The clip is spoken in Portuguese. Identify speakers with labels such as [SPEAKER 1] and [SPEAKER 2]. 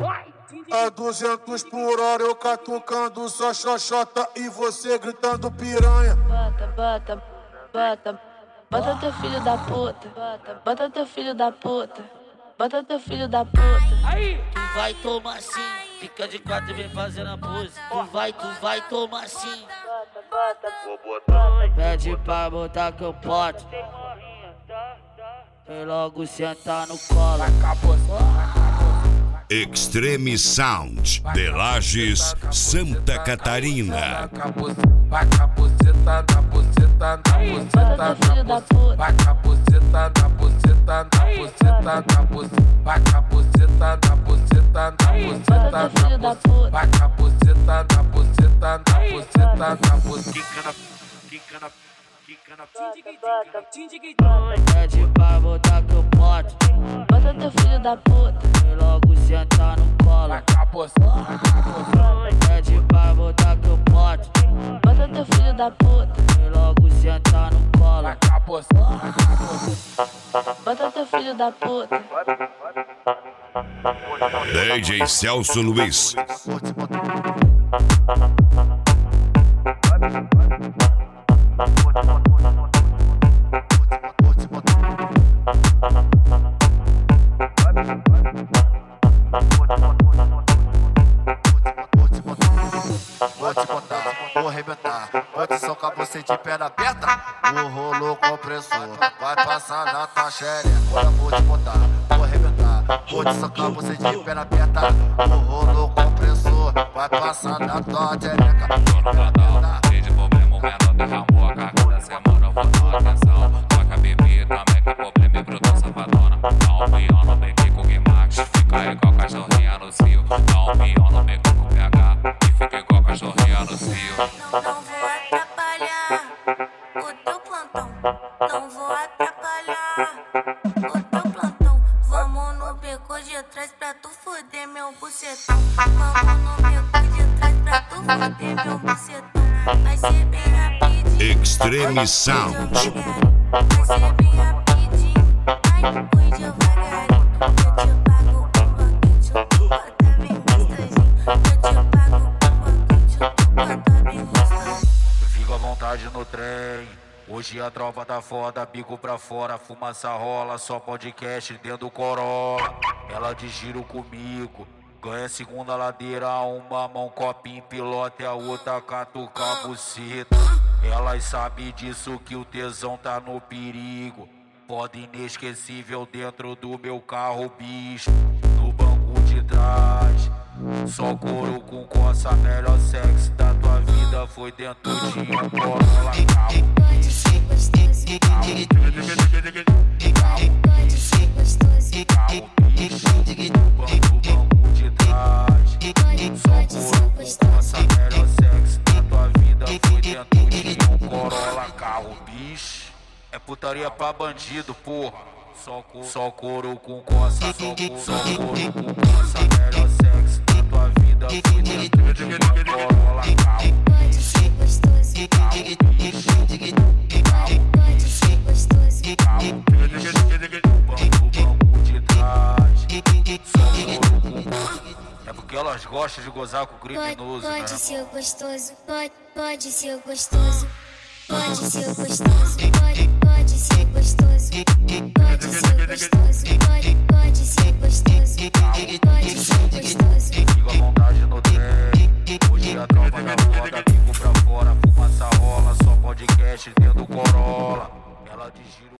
[SPEAKER 1] A 200 por hora eu catucando só xoxota e você gritando piranha.
[SPEAKER 2] Bota, bota, bota teu filho da puta. Bota teu filho da puta. Bota teu filho da puta.
[SPEAKER 3] Tu vai tomar sim, fica de quatro e vem fazendo a pose. Tu vai tomar sim. Pede pra botar que eu boto. Vem logo sentar no colo.
[SPEAKER 4] Extreme Sound de Lages, Santa Catarina.
[SPEAKER 1] Vai cabuceta na buceta, na buceta, na buceta. Vai cabuceta na buceta, na buceta, na buceta. Vai cabuceta na buceta, na buceta, na buceta. Vai cabuceta na buceta, na buceta, na buceta.
[SPEAKER 3] Pede pra botar que eu boto.
[SPEAKER 2] Bota teu filho da puta.
[SPEAKER 3] Vem logo sentar no colo. Pede pra botar que eu boto.
[SPEAKER 2] Bota teu filho da puta.
[SPEAKER 3] Vem logo sentar no colo.
[SPEAKER 2] Bota teu filho da puta.
[SPEAKER 4] DJ Celso Luiz.
[SPEAKER 5] Vou te botar, vou arrebentar. Vou te socar você de perna aberta. O rolo compressor vai passar na tua xereca. Agora vou te botar, vou arrebentar. Vou te socar você de perna aberta. O rolo compressor vai passar na tua xereca.
[SPEAKER 6] Tô no plantão, cheio de problema, o menor derramou a carga da semana. Eu vou dar atenção, toca bebida, também que problema e brutal safadona. Dá um pião no meio com o Guimax, fica igual cachorrinha no cio. Dá um pião no meio com o PH e fica igual cachorrinha no cio.
[SPEAKER 7] Não vou atrapalhar o teu plantão. Não vou atrapalhar o teu plantão. Vamos no beco de trás pra tu foder meu bucetão. Vamos no beco de trás pra tu foder meu bucetão. Vai ser bem rapidinho.
[SPEAKER 4] Extreme Sound.
[SPEAKER 7] Vai ser bem rapidinho. Ai, fui devagarinho. Eu te pago com boquete, tu bota bem gostosinho. Eu te pago com boquete, tu bota bem gostosinho.
[SPEAKER 6] Fica à vontade no trem. Hoje a tropa tá foda, bico pra fora, fumaça rola, só podcast dentro do Corolla. Ela de giro comigo, ganha segunda ladeira, uma mão copinho pilota e a outra catuca a buceta. Elas sabem disso que o tesão tá no perigo. Foda inesquecível dentro do meu carro, bicho. No banco de trás, só couro com coça, melhor sexo da tua vida foi dentro de um Corolla.
[SPEAKER 7] Pode ser gostoso, pode ser gostoso,
[SPEAKER 6] No banco de trás,
[SPEAKER 7] pode ser gostoso.
[SPEAKER 6] melhor sexo da tua vida foi dentro de um Corolla. Carro, bicho, é putaria pra bandido, porra. Só couro com coça, só couro com coça, melhor sexo da tua vida foi dentro de um Corolla. Carro,
[SPEAKER 7] Pode ser gostoso, pode ser gostoso,
[SPEAKER 6] no banco de trás, só couro com coça. É porque elas gostam de gozar com o criminoso, né?
[SPEAKER 7] pode ser gostoso, pode ser gostoso, pode ser gostoso, pode ser gostoso, pode ser gostoso, pode ser gostoso, pode ser gostoso.
[SPEAKER 6] Fica à vontade no trem. Hoje a tropa tá foda, bico pra fora, fumaça rola, só podcast dentro do Corolla. Ela de giro.